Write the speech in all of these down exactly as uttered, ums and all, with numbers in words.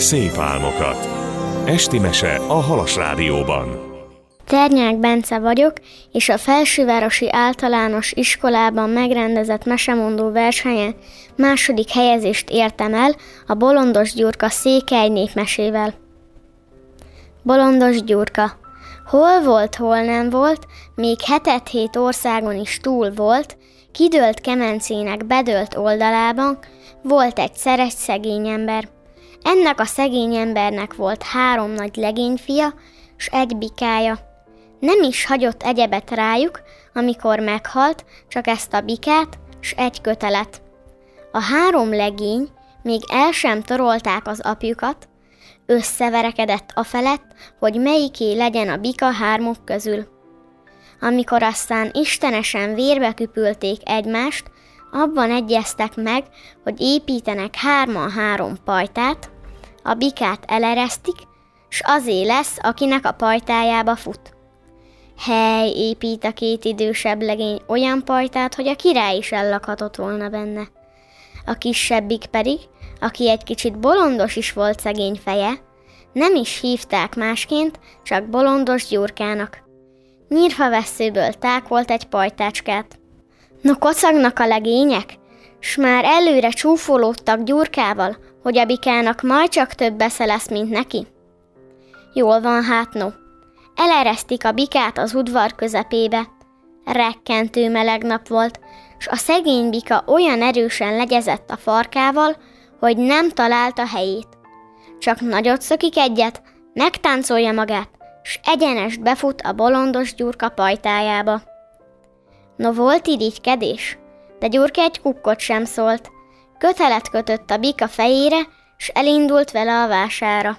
szép álmokat. Esti mese a Halas Rádióban. Ternyák Bence vagyok, és a Felsővárosi Általános Iskolában megrendezett mesemondó versenyen második helyezést értem el a Bolondos Gyurka Székely népmesével. Bolondos Gyurka. Hol volt, hol nem volt, még hetet-hét országon is túl volt, kidőlt kemencének bedőlt oldalában volt egyszer egy szegény ember. Ennek a szegény embernek volt három nagy legényfia, s egy bikája. Nem is hagyott egyebet rájuk, amikor meghalt, csak ezt a bikát, s egy kötelet. A három legény, még el sem torolták az apjukat, összeverekedett afelett, hogy melyiké legyen a bika hármuk közül. Amikor aztán istenesen vérbe küpülték egymást, abban egyeztek meg, hogy építenek hárman három pajtát, a bikát eleresztik, s azé lesz, akinek a pajtájába fut. Hely, épít a két idősebb legény olyan pajtát, hogy a király is ellakhatott volna benne. A kisebbik pedig, aki egy kicsit bolondos is volt szegény feje, nem is hívták másként, csak Bolondos Gyurkának. Nyírfavesszőből tákolt egy pajtácskát. No, kocagnak a legények, s már előre csúfolódtak Gyurkával, hogy a bikának majd csak több esze lesz, mint neki. Jól van hát, no. Eleresztik a bikát az udvar közepébe. Rekkentő meleg nap volt, s a szegény bika olyan erősen legyezett a farkával, hogy nem találta helyét. Csak nagyot szökik egyet, megtáncolja magát, s egyenest befut a Bolondos Gyurka pajtájába. No, volt irigykedés, de Gyurka egy kukkot sem szólt. Kötelet kötött a bika fejére, s elindult vele a vására.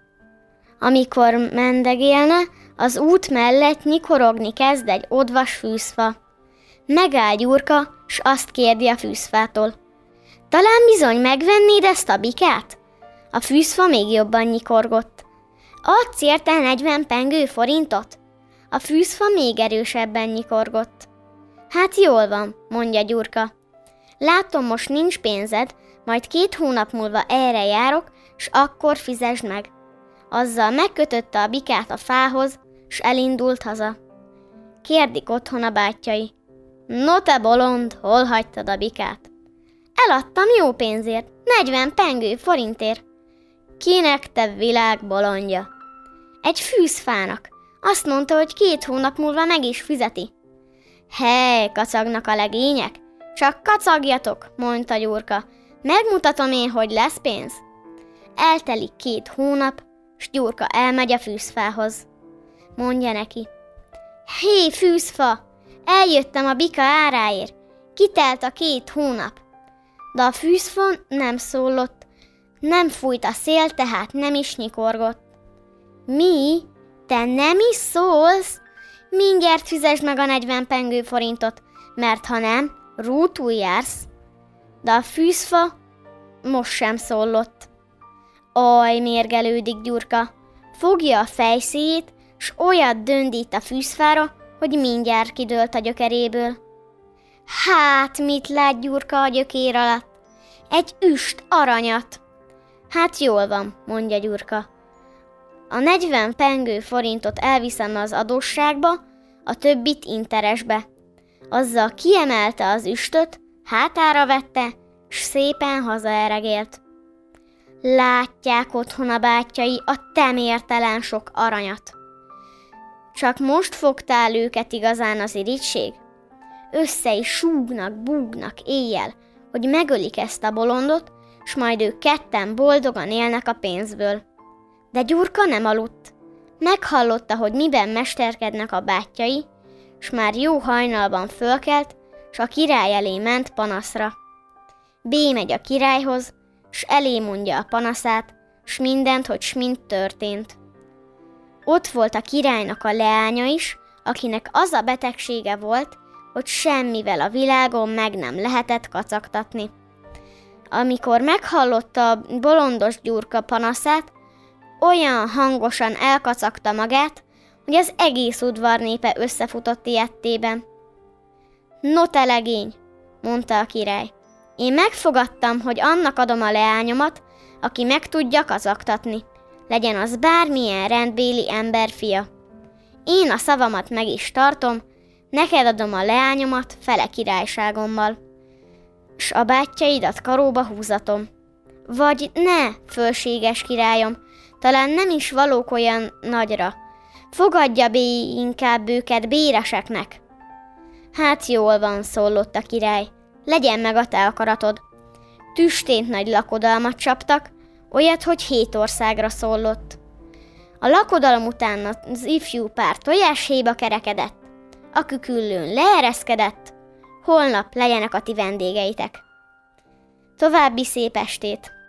Amikor mendegélne, az út mellett nyikorogni kezd egy odvas fűzfa. Megáll Gyurka, s azt kérdi a fűzfától: talán bizony megvennéd ezt a bikát? A fűzfa még jobban nyikorgott. Adsz érte negyven pengő forintot? A fűzfa még erősebben nyikorgott. Hát jól van, mondja Gyurka. Látom, most nincs pénzed, majd két hónap múlva erre járok, s akkor fizesd meg. Azzal megkötötte a bikát a fához, s elindult haza. Kérdik otthon a bátyjai: no te bolond, hol hagytad a bikát? Eladtam jó pénzért, negyven pengő forintért. Kinek, te világ bolondja? Egy fűzfának. Azt mondta, hogy két hónap múlva meg is fizeti. Hely, kacagnak a legények? Csak kacagjatok, mondta Gyurka. Megmutatom én, hogy lesz pénz. Eltelik két hónap, s Gyurka elmegy a fűzfához. Mondja neki: hé, fűzfa, eljöttem a bika áráért. Kitelt a két hónap. De a fűzfa nem szólott, nem fújt a szél, tehát nem is nyikorgott. Mi? Te nem is szólsz? Mindjárt fizesd meg a negyven pengő forintot, mert ha nem, rútul jársz. De a fűzfa most sem szólott. Aj, mérgelődik Gyurka. Fogja a fejszéjét, s olyat döndít a fűzfára, hogy mindjárt kidőlt a gyökeréből. Hát, mit lát Gyurka a gyökér alatt? Egy üst aranyat. Hát jól van, mondja Gyurka. A negyven pengő forintot elviszem az adósságba, a többit interesbe. Azzal kiemelte az üstöt, hátára vette, s szépen hazaeregélt. Látják otthon a bátyjai a temértelen sok aranyat. Csak most fogtál őket igazán az irigység? Össze is súgnak, búgnak éjjel, hogy megölik ezt a bolondot, s majd ők ketten boldogan élnek a pénzből. De Gyurka nem aludt. Meghallotta, hogy miben mesterkednek a bátyjai, s már jó hajnalban fölkelt, s a király elé ment panaszra. Bémegy a királyhoz, s elé mondja a panaszát, s mindent, hogy s mind történt. Ott volt a királynak a leánya is, akinek az a betegsége volt, hogy semmivel a világon meg nem lehetett kacagtatni. Amikor meghallotta a Bolondos Gyurka panaszát, olyan hangosan elkacagta magát, hogy az egész udvar népe összefutott ijedtében. No te legény, mondta a király, én megfogadtam, hogy annak adom a leányomat, aki meg tudja kazagtatni, legyen az bármilyen rendbéli ember fia. Én a szavamat meg is tartom, neked adom a leányomat fele királyságommal, s a bátyjaidat karóba húzatom. Vagy ne, fölséges királyom, talán nem is valók olyan nagyra. Fogadja bé inkább őket béreseknek. Hát jól van, szólott a király, legyen meg a te akaratod. Tüstént nagy lakodalmat csaptak, olyat, hogy hét országra szólott. A lakodalom után az ifjú pár tojáshéjba kerekedett, a küküllőn leereszkedett, holnap legyenek a ti vendégeitek. További szép estét!